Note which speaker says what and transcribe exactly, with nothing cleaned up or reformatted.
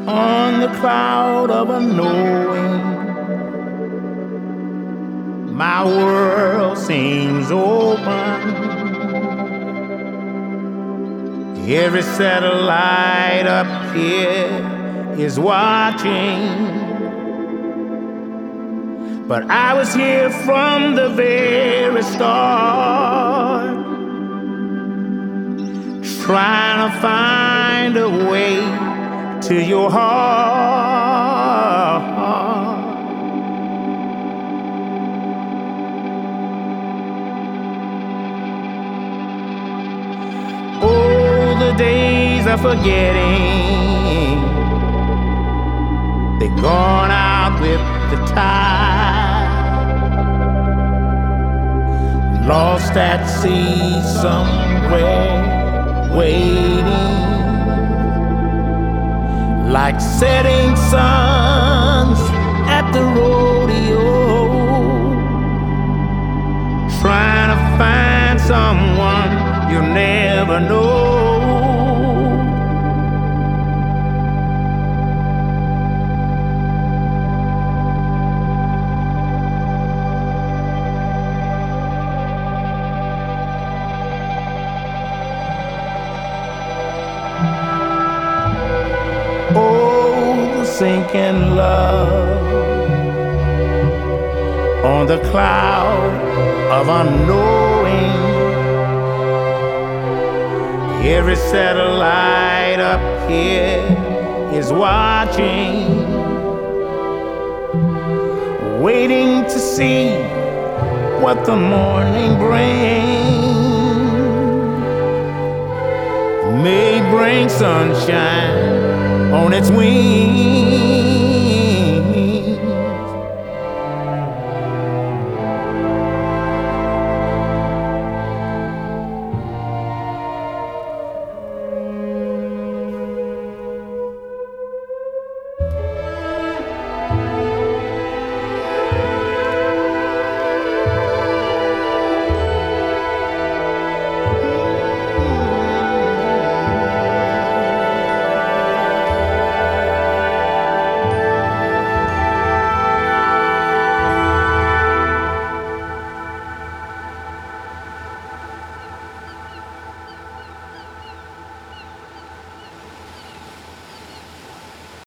Speaker 1: on the cloud of unknowing. My world seems open. Every satellite up here is watching. But I was here from the very start, trying to find a way to your heart. Oh, the days of forgetting, they're gone out with the tide. Lost at sea somewhere, waiting like setting suns at the rodeo, trying to find someone you'll never know. Oh, the sinking love on the cloud of unknowing. Every satellite up here is watching, waiting to see what the morning brings. May bring sunshine on its wings.